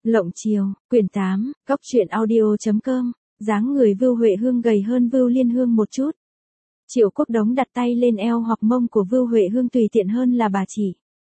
Lộng Chiều, quyển 8, Góc truyện audio.com, dáng người Vưu Huệ Hương gầy hơn Vưu Liên Hương một chút. Triệu Quốc Đống đặt tay lên eo hoặc mông của Vưu Huệ Hương tùy tiện hơn là bà chỉ.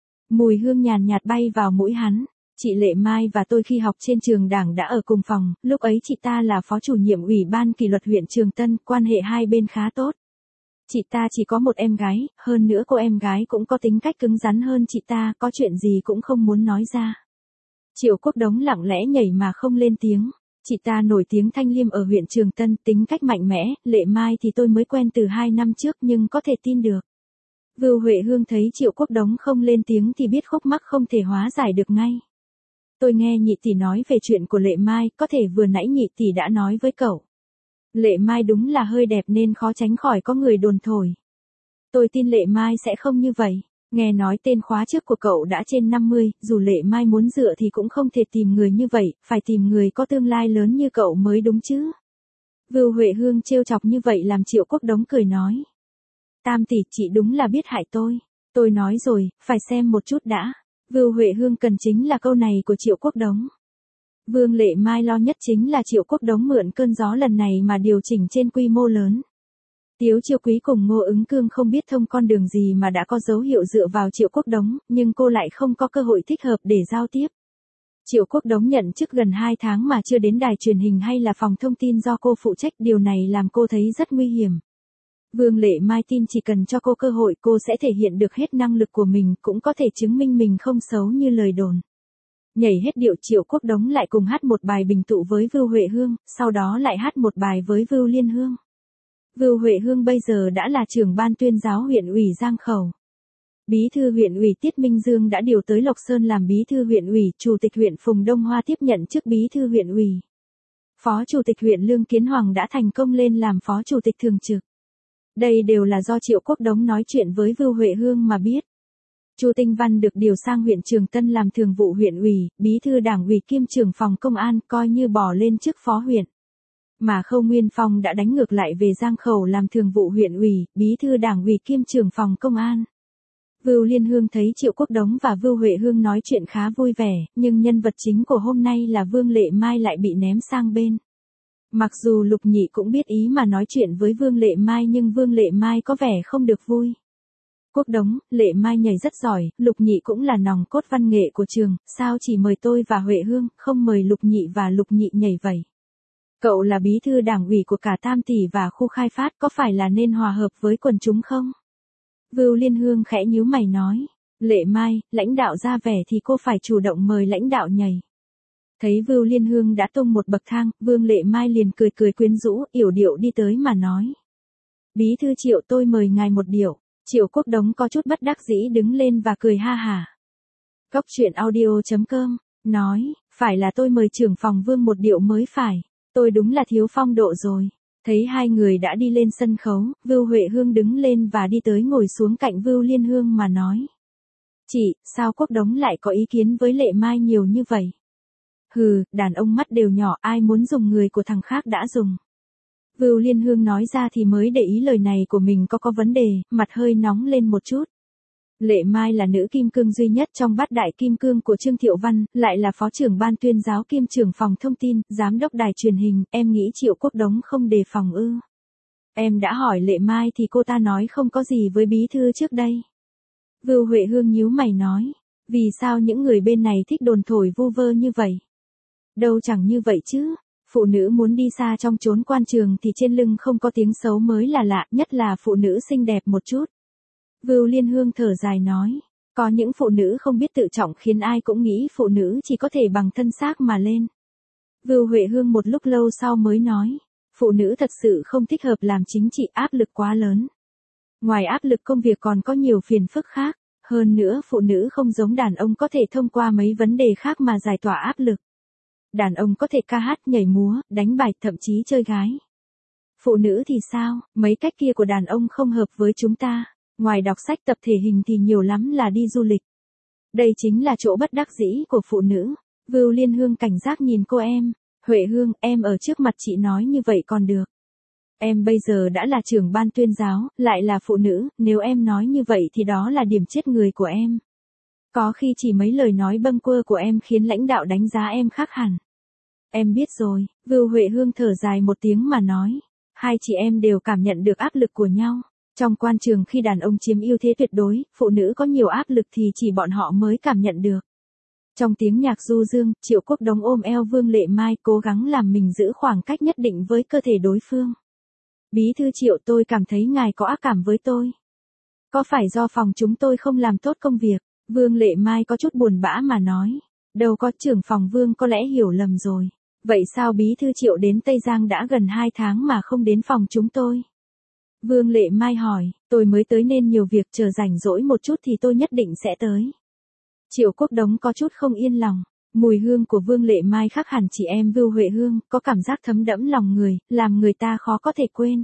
Mùi hương nhàn nhạt bay vào mũi hắn. Chị Lệ Mai và tôi khi học trên trường đảng đã ở cùng phòng, lúc ấy chị ta là phó chủ nhiệm ủy ban kỷ luật huyện Trường Tân, quan hệ hai bên khá tốt. Chị ta chỉ có một em gái, hơn nữa cô em gái cũng có tính cách cứng rắn hơn chị ta, có chuyện gì cũng không muốn nói ra. Triệu Quốc Đống lặng lẽ nhảy mà không lên tiếng. Chị ta nổi tiếng thanh liêm ở huyện Trường Tân, tính cách mạnh mẽ, Lệ Mai thì tôi mới quen từ 2 năm trước nhưng có thể tin được. Vưu Huệ Hương thấy Triệu Quốc Đống không lên tiếng thì biết khúc mắc không thể hóa giải được ngay. Tôi nghe nhị tỷ nói về chuyện của Lệ Mai, có thể vừa nãy nhị tỷ đã nói với cậu. Lệ Mai đúng là hơi đẹp nên khó tránh khỏi có người đồn thổi. Tôi tin Lệ Mai sẽ không như vậy. Nghe nói tên khóa trước của cậu đã trên 50, dù Lệ Mai muốn dựa thì cũng không thể tìm người như vậy, phải tìm người có tương lai lớn như cậu mới đúng chứ. Vưu Huệ Hương trêu chọc như vậy làm Triệu Quốc Đống cười nói. Tam tỷ, chị đúng là biết hại tôi. Tôi nói rồi, phải xem một chút đã. Vưu Huệ Hương cần chính là câu này của Triệu Quốc Đống. Vương Lệ Mai lo nhất chính là Triệu Quốc Đống mượn cơn gió lần này mà điều chỉnh trên quy mô lớn. Tiếu Chiêu Quý cùng Ngô Ứng Cương không biết thông con đường gì mà đã có dấu hiệu dựa vào Triệu Quốc Đống, nhưng cô lại không có cơ hội thích hợp để giao tiếp. Triệu Quốc Đống nhận chức gần 2 tháng mà chưa đến đài truyền hình hay là phòng thông tin do cô phụ trách, điều này làm cô thấy rất nguy hiểm. Vương Lệ Mai tin chỉ cần cho cô cơ hội cô sẽ thể hiện được hết năng lực của mình, cũng có thể chứng minh mình không xấu như lời đồn. Nhảy hết điệu, Triệu Quốc Đống lại cùng hát một bài bình tụ với Vưu Huệ Hương, sau đó lại hát một bài với Vưu Liên Hương. Vưu Huệ Hương bây giờ đã là trưởng ban tuyên giáo huyện ủy Giang Khẩu. Bí thư huyện ủy Tiết Minh Dương đã điều tới Lộc Sơn làm bí thư huyện ủy, chủ tịch huyện Phùng Đông Hoa tiếp nhận chức bí thư huyện ủy. Phó chủ tịch huyện Lương Kiến Hoàng đã thành công lên làm phó chủ tịch thường trực. Đây đều là do Triệu Quốc Đống nói chuyện với Vưu Huệ Hương mà biết. Chu Tinh Văn được điều sang huyện Trường Tân làm thường vụ huyện ủy, bí thư đảng ủy kiêm trưởng phòng công an, coi như bỏ lên chức phó huyện. Mà Khâu Nguyên Phong đã đánh ngược lại về Giang Khẩu làm thường vụ huyện ủy, bí thư đảng ủy kiêm trưởng phòng công an. Vưu Liên Hương thấy Triệu Quốc Đống và Vưu Huệ Hương nói chuyện khá vui vẻ, nhưng nhân vật chính của hôm nay là Vương Lệ Mai lại bị ném sang bên. Mặc dù Lục Nhị cũng biết ý mà nói chuyện với Vương Lệ Mai nhưng Vương Lệ Mai có vẻ không được vui. Quốc Đống, Lệ Mai nhảy rất giỏi, Lục Nhị cũng là nòng cốt văn nghệ của trường, sao chỉ mời tôi và Huệ Hương, không mời Lục Nhị và Lục Nhị nhảy vậy? Cậu là bí thư đảng ủy của cả Tam Tỷ và khu khai phát, có phải là nên hòa hợp với quần chúng không? Vưu Liên Hương khẽ nhíu mày nói. Lệ Mai, lãnh đạo ra vẻ thì cô phải chủ động mời lãnh đạo nhảy. Thấy Vưu Liên Hương đã tung một bậc thang, Vương Lệ Mai liền cười cười quyến rũ, yểu điệu đi tới mà nói. Bí thư Triệu, tôi mời ngài một điệu. Triệu Quốc Đống có chút bất đắc dĩ đứng lên và cười ha hả. Góc truyện audio.com, nói, phải là tôi mời trưởng phòng Vương một điệu mới phải. Tôi đúng là thiếu phong độ rồi. Thấy hai người đã đi lên sân khấu, Vưu Huệ Hương đứng lên và đi tới ngồi xuống cạnh Vưu Liên Hương mà nói. Chị, sao Quốc Đống lại có ý kiến với Lệ Mai nhiều như vậy? Hừ, đàn ông mắt đều nhỏ, ai muốn dùng người của thằng khác đã dùng. Vưu Liên Hương nói ra thì mới để ý lời này của mình có vấn đề, mặt hơi nóng lên một chút. Lệ Mai là nữ kim cương duy nhất trong bát đại kim cương của Trương Thiệu Văn, lại là phó trưởng ban tuyên giáo kiêm trưởng phòng thông tin, giám đốc đài truyền hình, em nghĩ Triệu Quốc Đống không đề phòng ư? Em đã hỏi Lệ Mai thì cô ta nói không có gì với bí thư trước đây. Vưu Huệ Hương nhíu mày nói, vì sao những người bên này thích đồn thổi vu vơ như vậy? Đâu chẳng như vậy chứ. Phụ nữ muốn đi xa trong chốn quan trường thì trên lưng không có tiếng xấu mới là lạ, nhất là phụ nữ xinh đẹp một chút. Vưu Liên Hương thở dài nói, có những phụ nữ không biết tự trọng khiến ai cũng nghĩ phụ nữ chỉ có thể bằng thân xác mà lên. Vưu Huệ Hương một lúc lâu sau mới nói, phụ nữ thật sự không thích hợp làm chính trị, áp lực quá lớn. Ngoài áp lực công việc còn có nhiều phiền phức khác, hơn nữa phụ nữ không giống đàn ông có thể thông qua mấy vấn đề khác mà giải tỏa áp lực. Đàn ông có thể ca hát, nhảy múa, đánh bài, thậm chí chơi gái. Phụ nữ thì sao, mấy cách kia của đàn ông không hợp với chúng ta. Ngoài đọc sách tập thể hình thì nhiều lắm là đi du lịch. Đây chính là chỗ bất đắc dĩ của phụ nữ. Vưu Liên Hương cảnh giác nhìn cô em. Huệ Hương, em ở trước mặt chị nói như vậy còn được. Em bây giờ đã là trưởng ban tuyên giáo, lại là phụ nữ, nếu em nói như vậy thì đó là điểm chết người của em. Có khi chỉ mấy lời nói bâng quơ của em khiến lãnh đạo đánh giá em khác hẳn. Em biết rồi, Vưu Huệ Hương thở dài một tiếng mà nói. Hai chị em đều cảm nhận được áp lực của nhau. Trong quan trường khi đàn ông chiếm ưu thế tuyệt đối, phụ nữ có nhiều áp lực thì chỉ bọn họ mới cảm nhận được. Trong tiếng nhạc du dương, Triệu Quốc Đống ôm eo Vương Lệ Mai cố gắng làm mình giữ khoảng cách nhất định với cơ thể đối phương. Bí thư Triệu, tôi cảm thấy ngài có ác cảm với tôi. Có phải do phòng chúng tôi không làm tốt công việc? Vương Lệ Mai có chút buồn bã mà nói. Đâu có, trưởng phòng Vương có lẽ hiểu lầm rồi. Vậy sao bí thư Triệu đến Tây Giang đã gần 2 tháng mà không đến phòng chúng tôi? Vương Lệ Mai hỏi, tôi mới tới nên nhiều việc, chờ rảnh rỗi một chút thì tôi nhất định sẽ tới. Triệu Quốc Đống có chút không yên lòng. Mùi hương của Vương Lệ Mai khác hẳn chị em Vưu Huệ Hương, có cảm giác thấm đẫm lòng người, làm người ta khó có thể quên.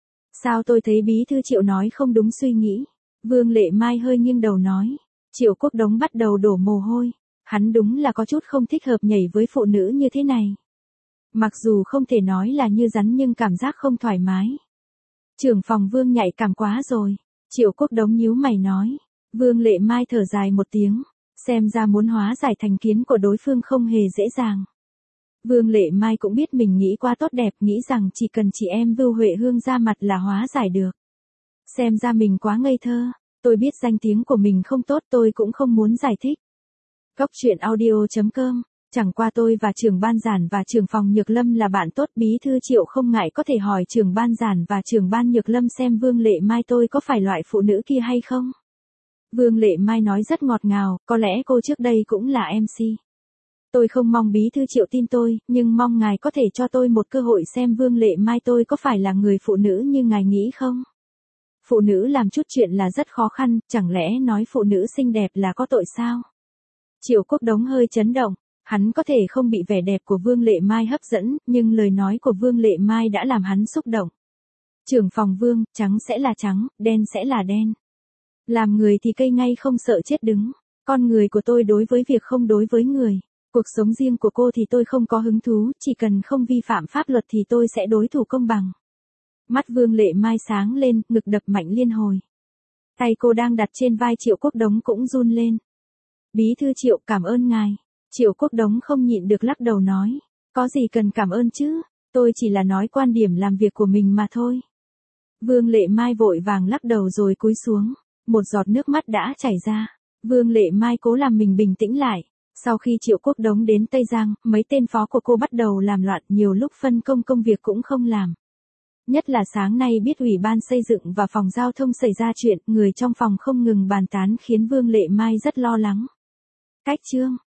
Sao tôi thấy bí thư Triệu nói không đúng suy nghĩ? Vương Lệ Mai hơi nghiêng đầu nói. Triệu Quốc Đống bắt đầu đổ mồ hôi. Hắn đúng là có chút không thích hợp nhảy với phụ nữ như thế này. Mặc dù không thể nói là như rắn nhưng cảm giác không thoải mái. Trưởng phòng Vương nhạy cảm quá rồi. Triệu Quốc Đống nhíu mày nói. Vương Lệ Mai thở dài một tiếng. Xem ra muốn hóa giải thành kiến của đối phương không hề dễ dàng. Vương Lệ Mai cũng biết mình nghĩ quá tốt đẹp, nghĩ rằng chỉ cần chị em Vưu Huệ Hương ra mặt là hóa giải được. Xem ra mình quá ngây thơ. Tôi biết danh tiếng của mình không tốt, tôi cũng không muốn giải thích. Góc truyện audio.com. Chẳng qua tôi và trưởng ban giản và trưởng phòng Nhược Lâm là bạn tốt, bí thư Triệu không ngại có thể hỏi trưởng ban giản và trưởng ban Nhược Lâm xem Vương Lệ Mai tôi có phải loại phụ nữ kia hay không. Vương Lệ Mai nói rất ngọt ngào, có lẽ cô trước đây cũng là MC. Tôi không mong bí thư Triệu tin tôi, nhưng mong ngài có thể cho tôi một cơ hội xem Vương Lệ Mai tôi có phải là người phụ nữ như ngài nghĩ không. Phụ nữ làm chút chuyện là rất khó khăn, chẳng lẽ nói phụ nữ xinh đẹp là có tội sao? Triệu Quốc Đống hơi chấn động, hắn có thể không bị vẻ đẹp của Vương Lệ Mai hấp dẫn, nhưng lời nói của Vương Lệ Mai đã làm hắn xúc động. Trưởng phòng Vương, trắng sẽ là trắng, đen sẽ là đen. Làm người thì cây ngay không sợ chết đứng. Con người của tôi đối với việc không đối với người. Cuộc sống riêng của cô thì tôi không có hứng thú, chỉ cần không vi phạm pháp luật thì tôi sẽ đối thủ công bằng. Mắt Vương Lệ Mai sáng lên, ngực đập mạnh liên hồi. Tay cô đang đặt trên vai Triệu Quốc Đống cũng run lên. Bí thư Triệu, cảm ơn ngài. Triệu Quốc Đống không nhịn được lắc đầu nói. Có gì cần cảm ơn chứ, tôi chỉ là nói quan điểm làm việc của mình mà thôi. Vương Lệ Mai vội vàng lắc đầu rồi cúi xuống. Một giọt nước mắt đã chảy ra. Vương Lệ Mai cố làm mình bình tĩnh lại. Sau khi Triệu Quốc Đống đến Tây Giang, mấy tên phó của cô bắt đầu làm loạn, nhiều lúc phân công công việc cũng không làm. Nhất là sáng nay biết Ủy ban xây dựng và phòng giao thông xảy ra chuyện, người trong phòng không ngừng bàn tán khiến Vương Lệ Mai rất lo lắng. Cách chương